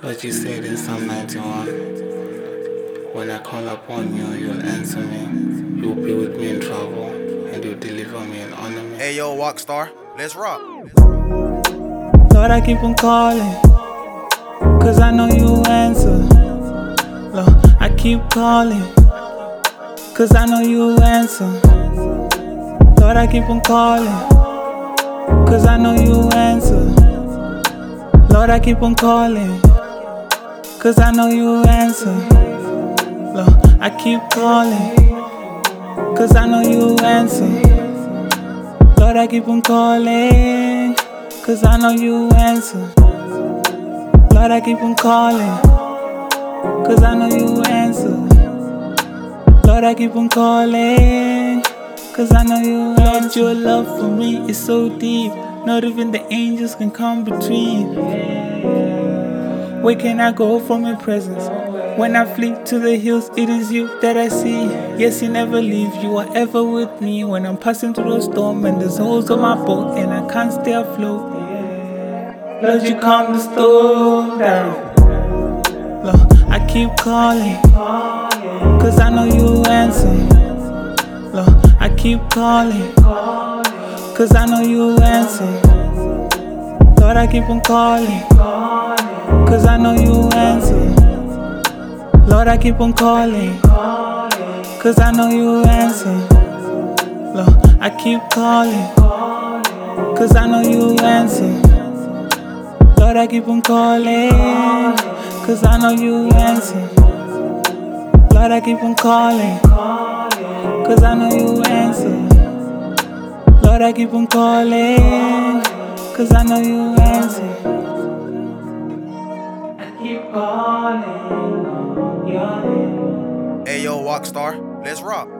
Lord, you said in Psalm 91, when I call upon you, you'll answer me. You'll be with me in trouble, and you'll deliver me and honor me. Hey yo, Rockstar, let's rock. Lord, I keep on calling, cause I know you answer. Lord, I keep calling, cause I know you answer. Lord, I keep on calling, cause I know you answer. Lord, I keep on calling, cause I know you answer. Lord, I keep calling, cause I know you answer. Lord, I keep on calling, cause I know you answer. Lord, I keep on calling, cause I know you answer. Lord, I keep on calling, cause I know you answer. Lord, your love for me is so deep, not even the angels can come between. Where can I go from your presence? When I flee to the hills, it is you that I see. Yes, you never leave, you are ever with me. When I'm passing through a storm and there's holes on my boat and I can't stay afloat, Lord, you calm the storm down. Lord, I keep calling, cause I know you answer. Lord, I keep calling, cause I know you answer. Lord, I keep on calling, cause I know you answer. Lord, I keep on calling, cause I know you answer. Lord, I keep calling, cause I know you answer. Lord, I keep on calling, cause I know you answer. Lord, I keep on calling, cause I know you answer. Lord, I keep on calling, cause I know you answer. I keep calling on your name. Hey yo, Rockstar, let's rock.